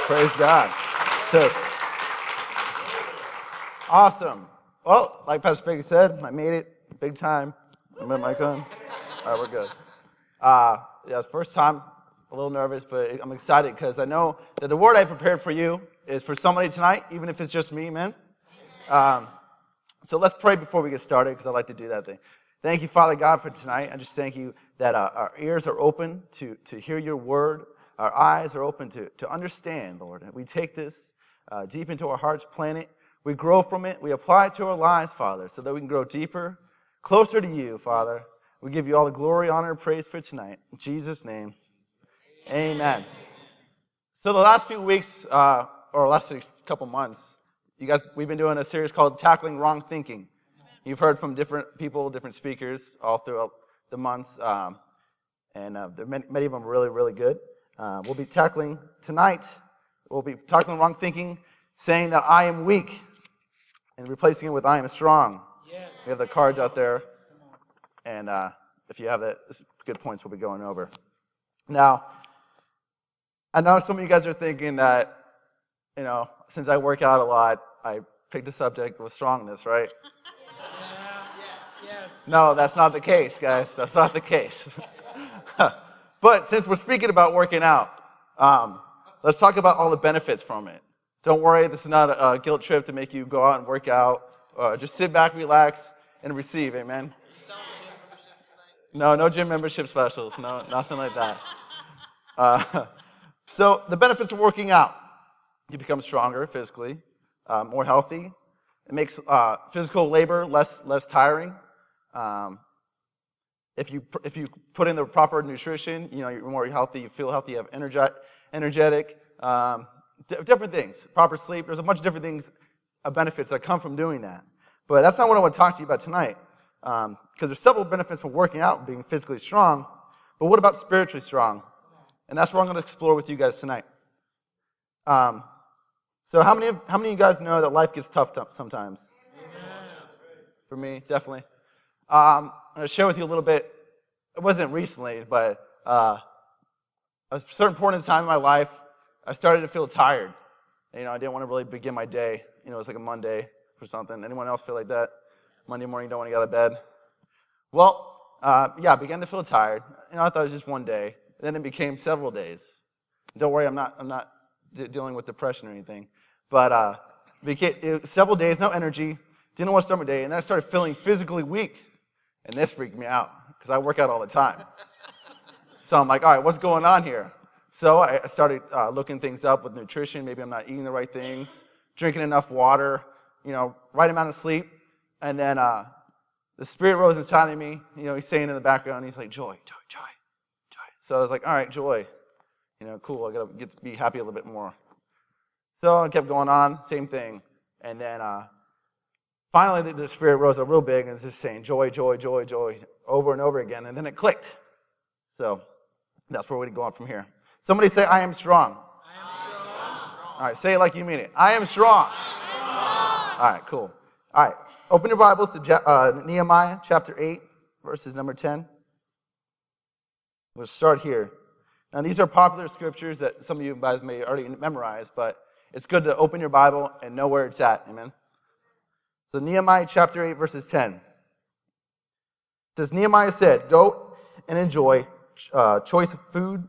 Praise God. So, awesome. Well, like Pastor Peggy said, I made it big time. I'm at my gun. All right, we're good. Yeah, it's first time. A little nervous, but I'm excited because I know that the word I prepared for you is for somebody tonight, even if it's just me, man. So let's pray before we get started because I like to do that thing. Thank you, Father God, for tonight. I just thank you that our ears are open to hear your word. Our eyes are open to understand, Lord. And we take this deep into our hearts, plant it. We grow from it. We apply it to our lives, Father, so that we can grow deeper, closer to you, Father. We give you all the glory, honor, and praise for tonight. In Jesus' name, amen. So the last few weeks, or last couple months, we've been doing a series called Tackling Wrong Thinking. You've heard from different people, different speakers all throughout the months, and many of them are really, really good. We'll be tackling tonight, we'll be tackling wrong thinking, saying that I am weak, and replacing it with I am strong. Yes. We have the cards out there, and if you have that, good points we'll be going over. Now, I know some of you guys are thinking that, since I work out a lot, I picked the subject with strongness, right? Yes. No, that's not the case, guys. That's not the case. But since we're speaking about working out, let's talk about all the benefits from it. Don't worry, this is not a guilt trip to make you go out and work out. Just sit back, relax, and receive, amen? No gym membership specials. No, nothing like that. So the benefits of working out. You become stronger physically, more healthy. It makes physical labor less tiring. If you put in the proper nutrition, you're more healthy, you feel healthy, you have energetic, different things. Proper sleep. There's a bunch of different things, benefits that come from doing that. But that's not what I want to talk to you about tonight. Because there's several benefits from working out, being physically strong. But what about spiritually strong? And that's what I'm going to explore with you guys tonight. So how many of you guys know that life gets tough sometimes? For me, definitely. I'm going to share with you a little bit. It wasn't recently, but at a certain point in time in my life, I started to feel tired. And, I didn't want to really begin my day. It was like a Monday or something. Anyone else feel like that? Monday morning, you don't want to get out of bed? Well, I began to feel tired. I thought it was just one day. And then it became several days. Don't worry, I'm not dealing with depression or anything. But it was several days, no energy, didn't want to start my day, and then I started feeling physically weak. And this freaked me out, because I work out all the time. So I'm like, all right, what's going on here? So I started looking things up with nutrition. Maybe I'm not eating the right things, drinking enough water, right amount of sleep. And then the Spirit rose inside of me. He's saying in the background, he's like, joy. So I was like, all right, joy. Cool, I got to get to be happy a little bit more. So I kept going on, same thing. And then finally the Spirit rose up real big and was just saying joy, over and over again. And then it clicked. So that's where we go on from here. Somebody say, I am strong. I am strong. All right, say it like you mean it. I am strong. All right, cool. All right, open your Bibles to Nehemiah chapter 8, verses number 10. We'll start here. Now, these are popular scriptures that some of you guys may already memorize, but it's good to open your Bible and know where it's at. Amen? So Nehemiah chapter 8, verses 10. It says, Nehemiah said, Go and enjoy choice food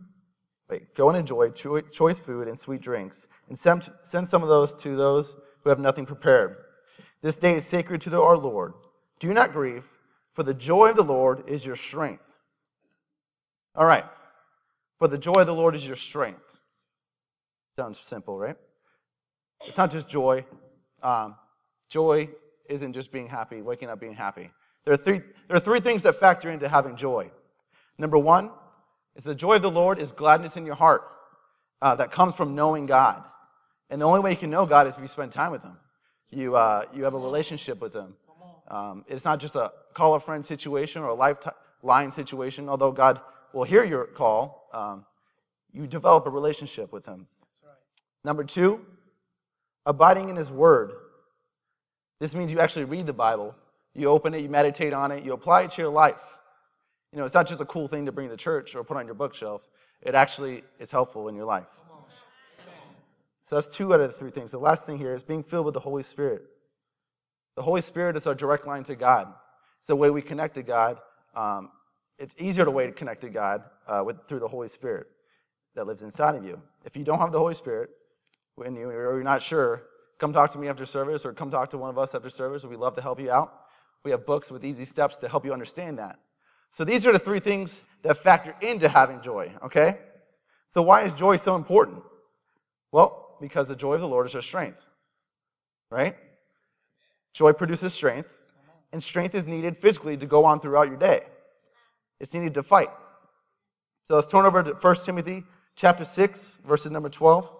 and sweet drinks, and send some of those to those who have nothing prepared. This day is sacred to our Lord. Do not grieve, for the joy of the Lord is your strength. All right. For the joy of the Lord is your strength. Sounds simple, right? It's not just joy. Joy isn't just being happy, waking up being happy. There are three things that factor into having joy. Number one is the joy of the Lord is gladness in your heart that comes from knowing God. And the only way you can know God is if you spend time with Him. You have a relationship with Him. It's not just a call a friend situation or a lifeline situation, although God will hear your call. You develop a relationship with Him. That's right. Number two, abiding in His Word. This means you actually read the Bible. You open it, you meditate on it, you apply it to your life. It's not just a cool thing to bring to church or put on your bookshelf. It actually is helpful in your life. So that's 2 out of the 3 things. The last thing here is being filled with the Holy Spirit. The Holy Spirit is our direct line to God. It's the way we connect to God. It's easier to way to connect to God through the Holy Spirit that lives inside of you. If you don't have the Holy Spirit, or you're not sure, come talk to me after service, or come talk to one of us after service. We'd love to help you out. We have books with easy steps to help you understand that. So these are the 3 things that factor into having joy, okay? So why is joy so important? Well, because the joy of the Lord is our strength, right? Joy produces strength, and strength is needed physically to go on throughout your day. It's needed to fight. So let's turn over to 1 Timothy chapter 6, verses number 12.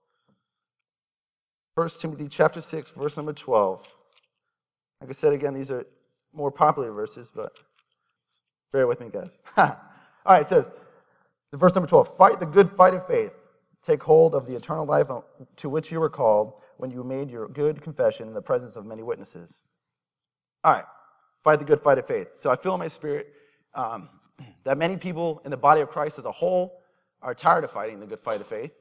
1 Timothy chapter 6, verse number 12. Like I said again, these are more popular verses, but bear with me, guys. All right, it says, verse number 12, fight the good fight of faith. Take hold of the eternal life to which you were called when you made your good confession in the presence of many witnesses. All right, fight the good fight of faith. So I feel in my spirit that many people in the body of Christ as a whole are tired of fighting the good fight of faith.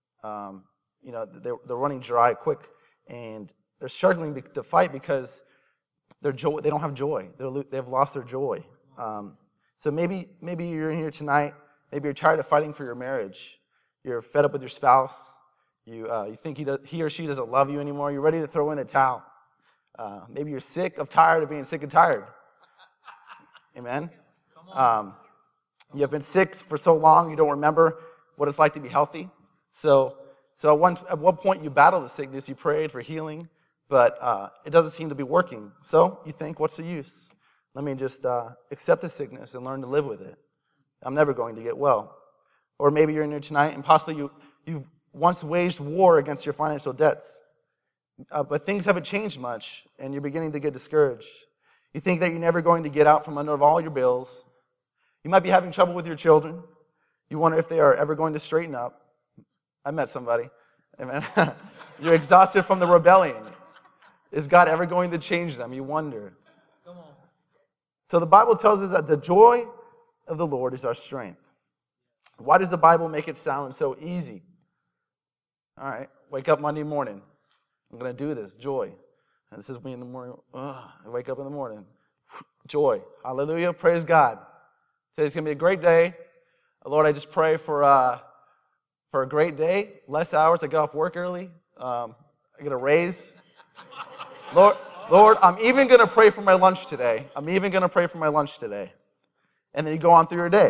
They're running dry quick, and they're struggling to fight because they don't have joy. They've lost their joy. So maybe you're in here tonight. Maybe you're tired of fighting for your marriage. You're fed up with your spouse. You think he or she doesn't love you anymore. You're ready to throw in the towel. Maybe you're tired of being sick and tired. Amen. You have been sick for so long you don't remember what it's like to be healthy. So at one point you battled the sickness, you prayed for healing, but it doesn't seem to be working. So you think, what's the use? Let me just accept the sickness and learn to live with it. I'm never going to get well. Or maybe you're in here tonight and possibly you've once waged war against your financial debts, but things haven't changed much and you're beginning to get discouraged. You think that you're never going to get out from under all your bills. You might be having trouble with your children. You wonder if they are ever going to straighten up. I met somebody. Amen. You're exhausted from the rebellion. Is God ever going to change them? You wonder. Come on. So the Bible tells us that the joy of the Lord is our strength. Why does the Bible make it sound so easy? All right, wake up Monday morning. I'm going to do this, joy. And this is me in the morning. I wake up in the morning. Joy. Hallelujah. Praise God. Today's going to be a great day. Lord, I just pray for a great day. Less hours. I get off work early. I get a raise. Lord, I'm even going to pray for my lunch today. And then you go on through your day.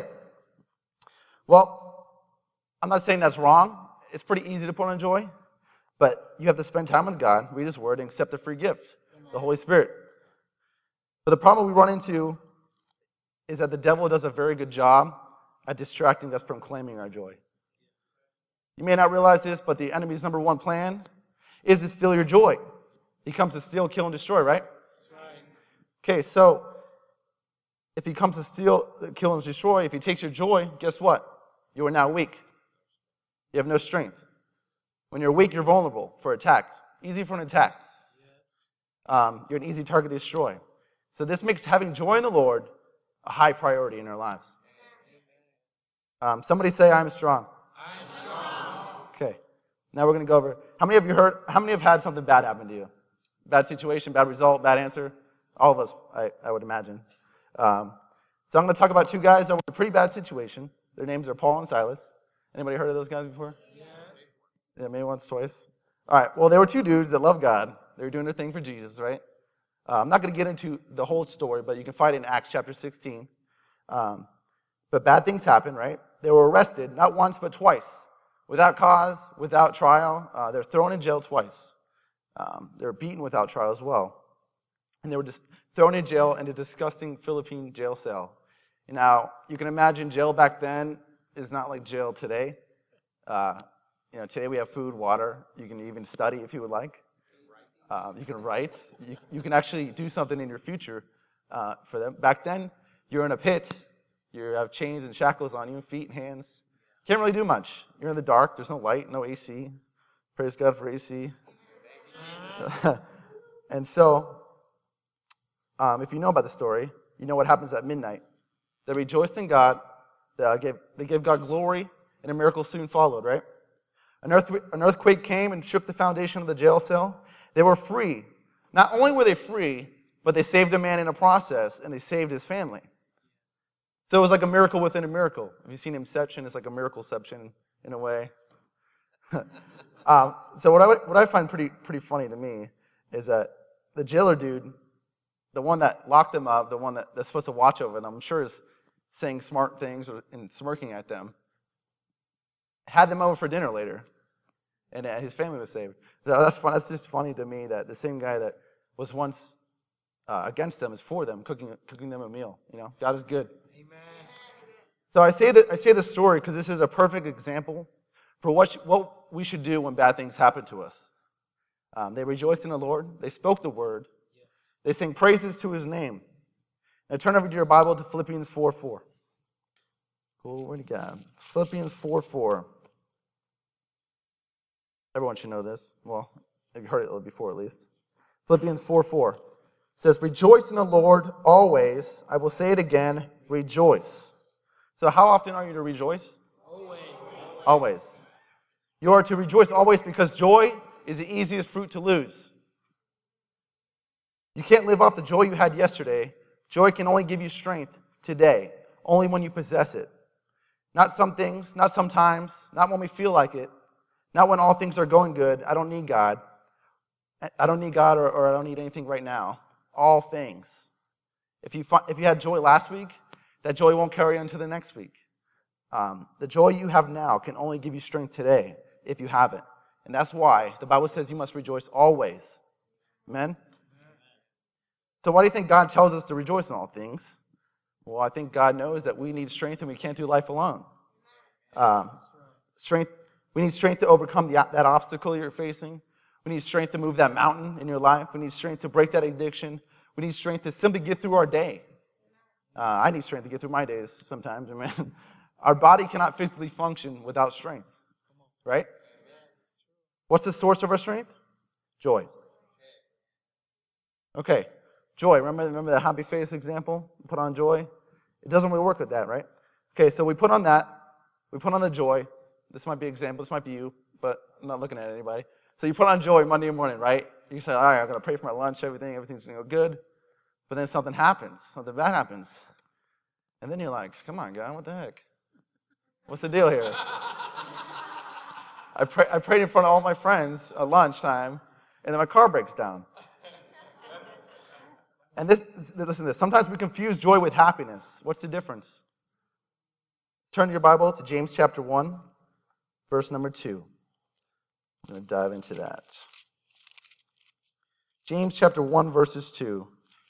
Well, I'm not saying that's wrong. It's pretty easy to put on joy. But you have to spend time with God, read His Word, and accept the free gift, the Holy Spirit. But the problem we run into is that the devil does a very good job at distracting us from claiming our joy. You may not realize this, but the enemy's number one plan is to steal your joy. He comes to steal, kill, and destroy, right? That's right. Okay, so if he comes to steal, kill, and destroy, if he takes your joy, guess what? You are now weak. You have no strength. When you're weak, you're vulnerable for attack. Easy for an attack. You're an easy target to destroy. So this makes having joy in the Lord a high priority in our lives. Somebody say, I'm strong. I'm strong. Okay. Now we're going to go over, how many have had something bad happen to you? Bad situation, bad result, bad answer? All of us, I would imagine. So I'm going to talk about 2 guys that were in a pretty bad situation. Their names are Paul and Silas. Anybody heard of those guys before? Yeah, maybe once, twice. All right, well, they were 2 dudes that loved God. They were doing their thing for Jesus, right? I'm not going to get into the whole story, but you can find it in Acts chapter 16. But bad things happen, right? They were arrested, not once, but twice. Without cause, without trial. They're thrown in jail twice. They were beaten without trial as well. And they were just thrown in jail in a disgusting Philippine jail cell. Now, you can imagine jail back then is not like jail today. Today we have food, water. You can even study if you would like. You can write. You can actually do something in your future for them. Back then, you're in a pit. You have chains and shackles on you, feet and hands. Can't really do much. You're in the dark. There's no light, no AC. Praise God for AC. And so, if you know about the story, you know what happens at midnight. They rejoiced in God. They gave God glory, and a miracle soon followed, right? An earthquake came and shook the foundation of the jail cell. They were free. Not only were they free, but they saved a man in a process, and they saved his family. So it was like a miracle within a miracle. Have you seen Inception? It's like a miracleception in a way. So what I find pretty funny to me is that the jailer dude, the one that locked them up, the one that's supposed to watch over them, I'm sure is saying smart things and smirking at them, had them over for dinner later, and his family was saved. So that's fun. That's just funny to me that the same guy that was once against them is for them, cooking them a meal. You know, God is good. Amen. So I say this story because this is a perfect example for what we should do when bad things happen to us. They rejoiced in the Lord. They spoke the word. Yes. They sang praises to his name. Now turn over to your Bible to Philippians 4:4. Glory to God. Philippians 4:4. Everyone should know this. Well, you've heard it before at least. Philippians 4:4 says, rejoice in the Lord always. I will say it again, rejoice. So how often are you to rejoice? Always. Always. You are to rejoice always because joy is the easiest fruit to lose. You can't live off the joy you had yesterday. Joy can only give you strength today, only when you possess it. Not some things, not sometimes, not when we feel like it, not when all things are going good. I don't need God. I don't need God or I don't need anything right now. All things. If you had joy last week, that joy won't carry on to the next week. The joy you have now can only give you strength today if you have it. And that's why the Bible says you must rejoice always. Amen? So why do you think God tells us to rejoice in all things? Well, I think God knows that we need strength and we can't do life alone. We need strength to overcome that obstacle you're facing. We need strength to move that mountain in your life. We need strength to break that addiction. We need strength to simply get through our day. I need strength to get through my days sometimes. Amen. Our body cannot physically function without strength. Right? What's the source of our strength? Joy. Okay. Joy. Remember the happy face example? Put on joy. It doesn't really work with that, right? Okay, so we put on that. We put on the joy. This might be an example. This might be you, but I'm not looking at anybody. So you put on joy Monday morning, right? You say, all right, I'm going to pray for my lunch, everything's going to go good. But then something happens. Something bad happens. And then you're like, come on, God, what the heck? What's the deal here? I prayed in front of all my friends at lunchtime, and then my car breaks down. And listen to this. Sometimes we confuse joy with happiness. What's the difference? Turn your Bible to James chapter 1, verse number 2. I'm going to dive into that. James chapter 1, verses 2.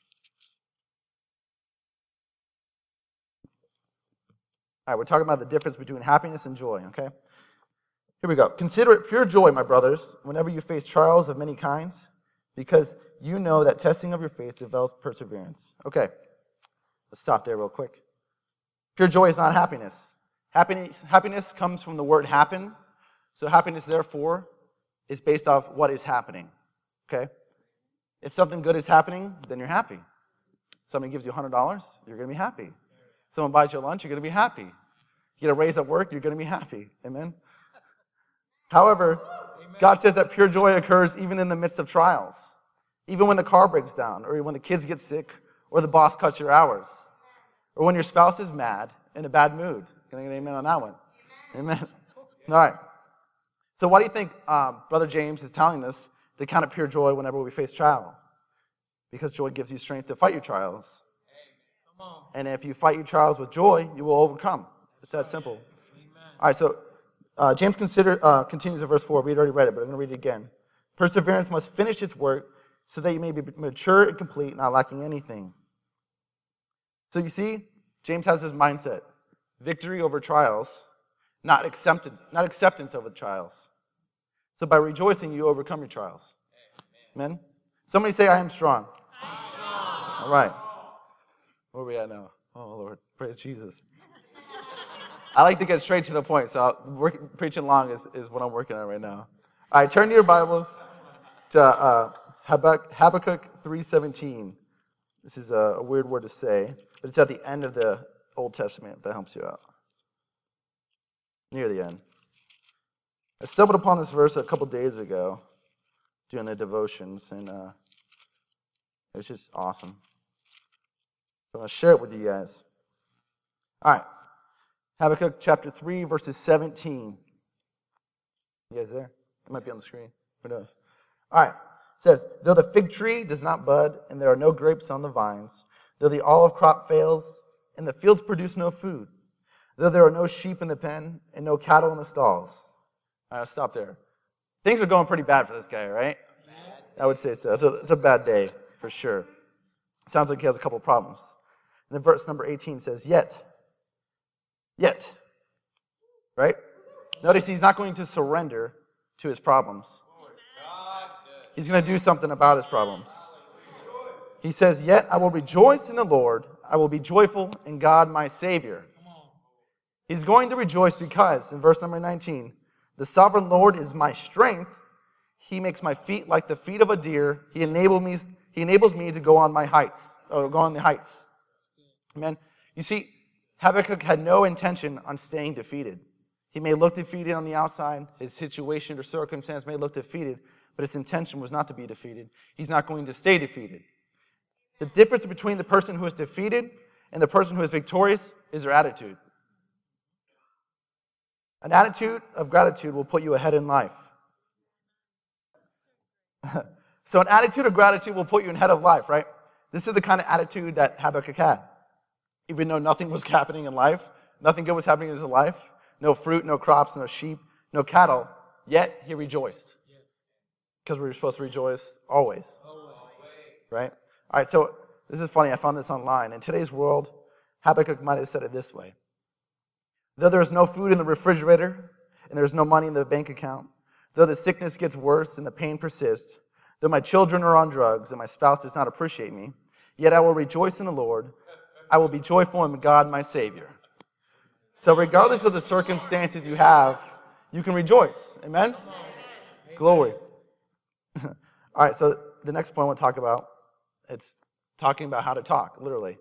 All right, we're talking about the difference between happiness and joy, okay? Here we go. Consider it pure joy, my brothers, whenever you face trials of many kinds, because you know that testing of your faith develops perseverance. Okay, let's stop there real quick. Pure joy is not happiness. Happiness comes from the word happen. So happiness, therefore, is based off what is happening. Okay? If something good is happening, then you're happy. Somebody gives you $100, you're going to be happy. Someone buys you lunch, you're going to be happy. You get a raise at work, you're going to be happy. Amen? However, God says that pure joy occurs even in the midst of trials. Even when the car breaks down, or when the kids get sick, or the boss cuts your hours, or when your spouse is mad, in a bad mood. Can I get an amen on that one? Amen. All right. So why do you think Brother James is telling us to count it pure joy whenever we face trial? Because joy gives you strength to fight your trials. And if you fight your trials with joy, you will overcome. It's that simple. All right, so James continues in verse 4. We had already read it, but I'm going to read it again. Perseverance must finish its work so that you may be mature and complete, not lacking anything. So you see, James has this mindset. Victory over trials, not acceptance over trials. So by rejoicing, you overcome your trials. Amen? Somebody say, I am strong. I'm strong. All right. Where are we at now? Oh, Lord. Praise Jesus. I like to get straight to the point, so preaching long is what I'm working on right now. All right, turn to your Bibles to Habakkuk 3:17. This is a weird word to say, but it's at the end of the Old Testament, if that helps you out. Near the end. I stumbled upon this verse a couple days ago doing the devotions, and it was just awesome. So I'll share it with you guys. All right. Habakkuk chapter 3, verses 17. You guys there? It might be on the screen. Who knows? All right. It says, though the fig tree does not bud, and there are no grapes on the vines, though the olive crop fails, and the fields produce no food, though there are no sheep in the pen, and no cattle in the stalls. All right, I'll stop there. Things are going pretty bad for this guy, right? I would say so. It's a bad day, for sure. Sounds like he has a couple problems. And then verse number 18 says, yet. Right? Notice he's not going to surrender to his problems. He's going to do something about his problems. He says, yet I will rejoice in the Lord. I will be joyful in God my Savior. He's going to rejoice because, in verse number 19, the sovereign Lord is my strength. He makes my feet like the feet of a deer. He enables me to go on my heights, or go on the heights. Amen. You see, Habakkuk had no intention on staying defeated. He may look defeated on the outside. His situation or circumstance may look defeated, but his intention was not to be defeated. He's not going to stay defeated. The difference between the person who is defeated and the person who is victorious is their attitude. An attitude of gratitude will put you ahead in life. So an attitude of gratitude will put you ahead of life, right? This is the kind of attitude that Habakkuk had. Even though nothing was happening in life, nothing good was happening in his life, no fruit, no crops, no sheep, no cattle, yet he rejoiced. Because we were supposed to rejoice always. Right? All right, so this is funny. I found this online. In today's world, Habakkuk might have said it this way. Though there is no food in the refrigerator and there is no money in the bank account, though the sickness gets worse and the pain persists, though my children are on drugs and my spouse does not appreciate me, yet I will rejoice in the Lord. I will be joyful in God my Savior. So regardless of the circumstances you have, you can rejoice. Amen? Glory. All right, so the next point I want to talk about, it's talking about how to talk, literally.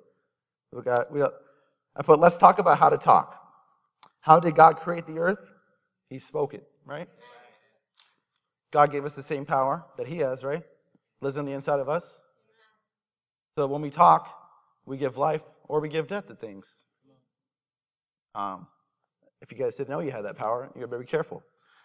I put, let's talk about how to talk. How did God create the earth? He spoke it, right? God gave us the same power that he has, right? Lives on the inside of us. So when we talk, we give life or we give death to things. If you guys didn't know you had that power, you better be careful.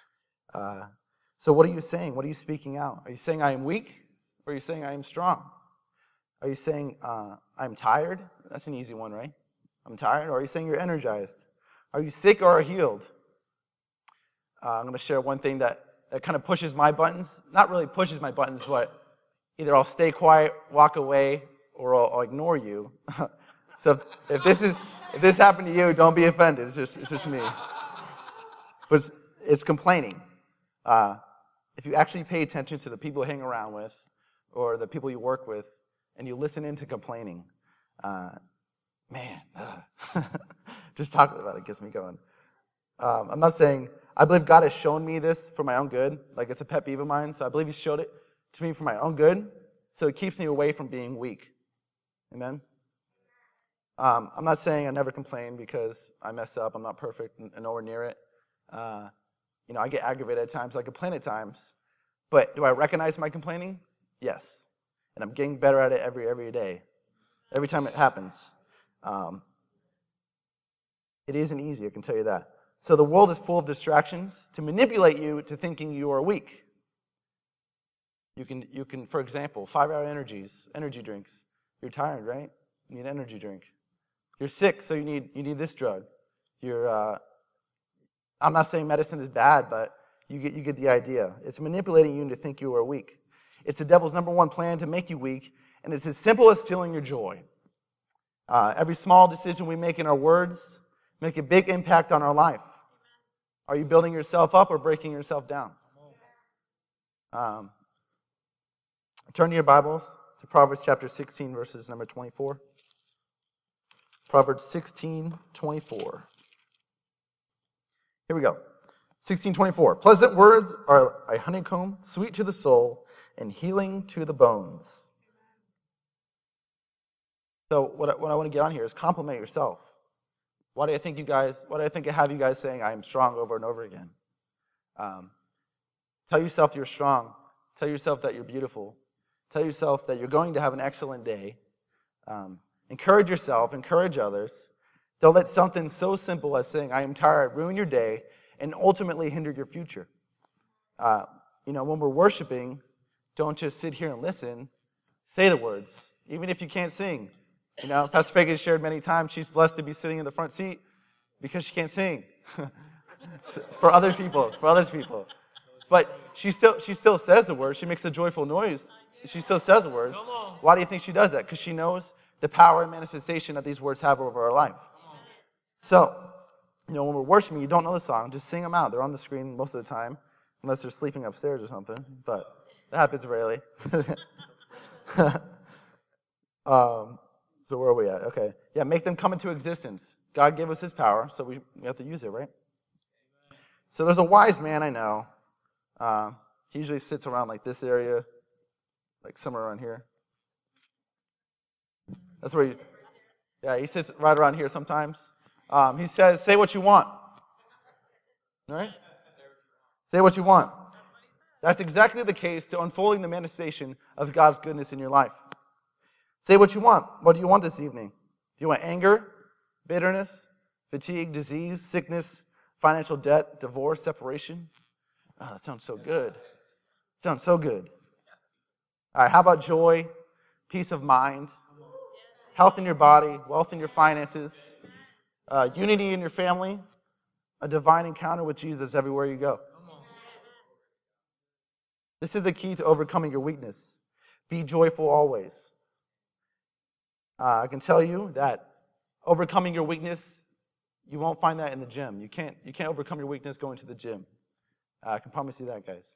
So what are you saying? What are you speaking out? Are you saying I am weak? Or are you saying I am strong? Are you saying I'm tired? That's an easy one, right? I'm tired. Or are you saying you're energized? Are you sick or healed? I'm going to share one thing that kind of pushes my buttons. Not really pushes my buttons, but either I'll stay quiet, walk away, or I'll ignore you. So if this happened to you, don't be offended. It's just me. But it's complaining. If you actually pay attention to the people you hang around with or the people you work with, and you listen into complaining, just talking about it gets me going. I'm not saying, I believe God has shown me this for my own good. Like it's a pet peeve of mine, so I believe he showed it to me for my own good, so it keeps me away from being weak. Amen? I'm not saying I never complain because I mess up. I'm not perfect and nowhere near it. I get aggravated at times. I complain at times. But do I recognize my complaining? Yes. And I'm getting better at it every day. Every time it happens. It isn't easy, I can tell you that. So the world is full of distractions to manipulate you to thinking you are weak. You can, for example, 5-hour energy drinks. You're tired, right? You need an energy drink. You're sick, so you need this drug. I'm not saying medicine is bad, but you get the idea. It's manipulating you to think you are weak. It's the devil's number one plan to make you weak, and it's as simple as stealing your joy. Every small decision we make in our words make a big impact on our life. Are you building yourself up or breaking yourself down? Turn to your Bibles to Proverbs chapter 16, verses number 24. Proverbs 16:24. Here we go. 16:24. Pleasant words are a honeycomb, sweet to the soul, and healing to the bones. So what I want to get on here is compliment yourself. Why do I think I have you guys saying I am strong over and over again? Tell yourself you're strong. Tell yourself that you're beautiful. Tell yourself that you're going to have an excellent day. Encourage yourself. Encourage others. Don't let something so simple as saying, I am tired, ruin your day, and ultimately hinder your future. When we're worshiping, don't just sit here and listen. Say the words, even if you can't sing. Pastor Peggy has shared many times she's blessed to be sitting in the front seat because she can't sing. for other people. But she still says the word. She makes a joyful noise. She still says the word. Why do you think she does that? Because she knows the power and manifestation that these words have over our life. So, when we're worshiping, you don't know the song, just sing them out. They're on the screen most of the time, unless they're sleeping upstairs or something. But that happens rarely. So where are we at? Okay. Yeah, make them come into existence. God gave us his power, so we have to use it, right? So there's a wise man I know. He usually sits around like this area, like somewhere around here. That's where he sits right around here sometimes. He says, say what you want. All right? Say what you want. That's exactly the case to unfolding the manifestation of God's goodness in your life. Say what you want. What do you want this evening? Do you want anger, bitterness, fatigue, disease, sickness, financial debt, divorce, separation? Oh, that sounds so good. Sounds so good. All right, how about joy, peace of mind, health in your body, wealth in your finances, unity in your family, a divine encounter with Jesus everywhere you go? This is the key to overcoming your weakness. Be joyful always. I can tell you that overcoming your weakness, you won't find that in the gym. You can't overcome your weakness going to the gym. I can promise you that, guys.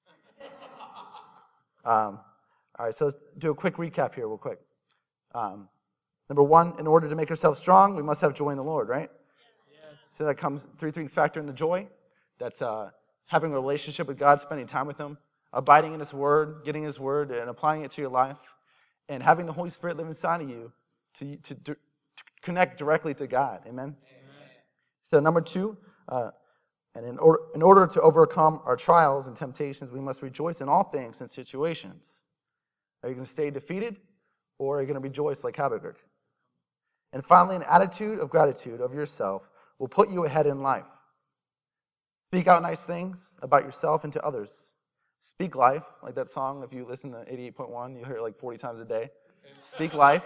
All right, so let's do a quick recap here real quick. Number one, in order to make ourselves strong, we must have joy in the Lord, right? Yes. So that comes, three things factor in the joy. That's having a relationship with God, spending time with him, abiding in his word, getting his word, and applying it to your life, and having the Holy Spirit live inside of you to connect directly to God. Amen? Amen. So number two, and in order to overcome our trials and temptations, we must rejoice in all things and situations. Are you going to stay defeated, or are you going to rejoice like Habakkuk? And finally, an attitude of gratitude of yourself will put you ahead in life. Speak out nice things about yourself and to others. Speak life, like that song. If you listen to 88.1, you hear it like 40 times a day. Speak life.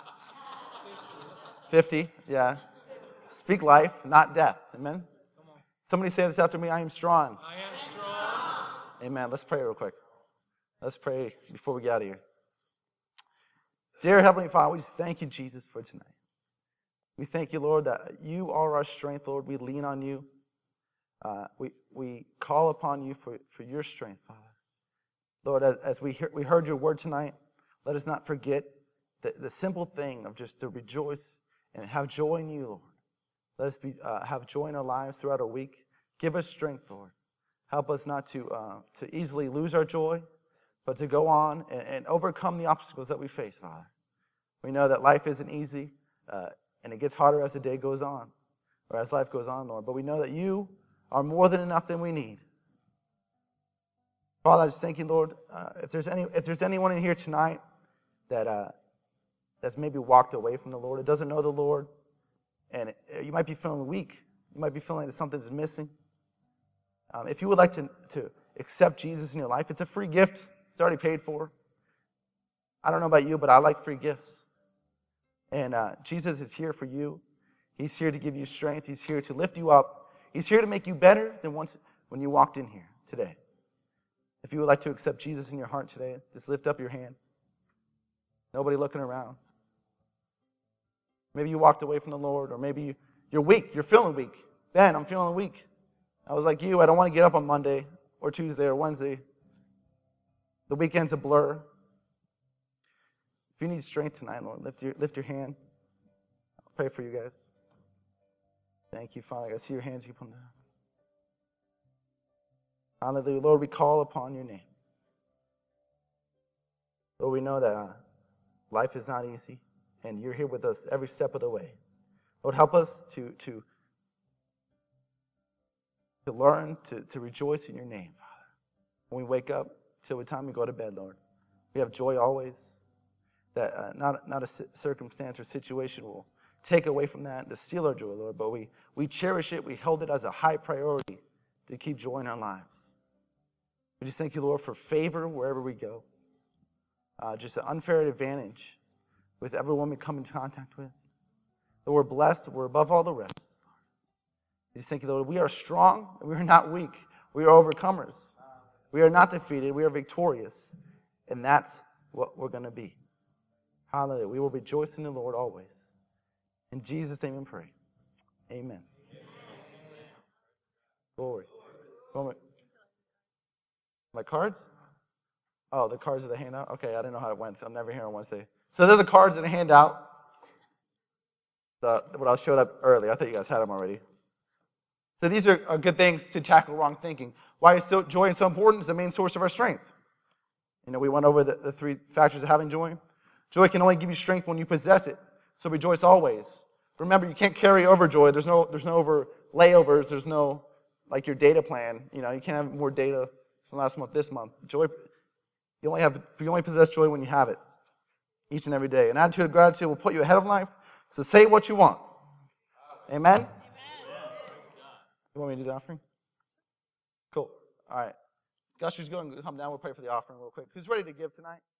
50, yeah. Speak life, not death. Amen? Somebody say this after me, I am strong. I am strong. Amen. Let's pray real quick. Let's pray before we get out of here. Dear Heavenly Father, we just thank you, Jesus, for tonight. We thank you, Lord, that you are our strength, Lord. We lean on you. We call upon you for your strength, Father. Lord, as we heard your word tonight, let us not forget the simple thing of just to rejoice and have joy in you, Lord. Let us have joy in our lives throughout our week. Give us strength, Lord. Help us not to easily lose our joy, but to go on and overcome the obstacles that we face, Father. We know that life isn't easy, and it gets harder as the day goes on, or as life goes on, Lord. But we know that you are more than enough than we need. Father, I just thank you, Lord. If there's anyone in here tonight that's maybe walked away from the Lord, that doesn't know the Lord, and you might be feeling weak, you might be feeling that something's missing. If you would like to accept Jesus in your life, it's a free gift. It's already paid for. I don't know about you, but I like free gifts. And Jesus is here for you. He's here to give you strength. He's here to lift you up. He's here to make you better than when you walked in here today. If you would like to accept Jesus in your heart today, just lift up your hand. Nobody looking around. Maybe you walked away from the Lord, or maybe you're weak. You're feeling weak. Ben, I'm feeling weak. I was like you. I don't want to get up on Monday or Tuesday or Wednesday. The weekend's a blur. If you need strength tonight, Lord, lift your hand. I'll pray for you guys. Thank you, Father. I see your hands. You put them down. Hallelujah. Lord, we call upon your name. Lord, we know that life is not easy, and you're here with us every step of the way. Lord, help us to to learn to rejoice in your name, Father. When we wake up till the time we go to bed, Lord, we have joy always. That not a circumstance or situation will take away from that to steal our joy, Lord, but we cherish it. We hold it as a high priority to keep joy in our lives. We just thank you, Lord, for favor wherever we go. Just an unfair advantage with everyone we come in contact with. That we're blessed, we're above all the rest. We just thank you, Lord, we are strong and we are not weak. We are overcomers. We are not defeated, we are victorious. And that's what we're going to be. Hallelujah. We will rejoice in the Lord always. In Jesus' name we pray. Amen. Glory. My cards? Oh, the cards of the handout? Okay, I didn't know how it went, so I'm never here on Wednesday. So there's the cards in the handout. What I showed up early. I thought you guys had them already. So these are good things to tackle wrong thinking. Why is joy so important? It's the main source of our strength. We went over the three factors of having joy. Joy can only give you strength when you possess it. So rejoice always. Remember, you can't carry over joy. There's no over layovers. There's no, like your data plan. You can't have more data from last month, this month. Joy, you only possess joy when you have it. Each and every day. An attitude of gratitude will put you ahead of life. So say what you want. Amen? You want me to do the offering? Cool. All right. Gushers, go and come down. We'll pray for the offering real quick. Who's ready to give tonight?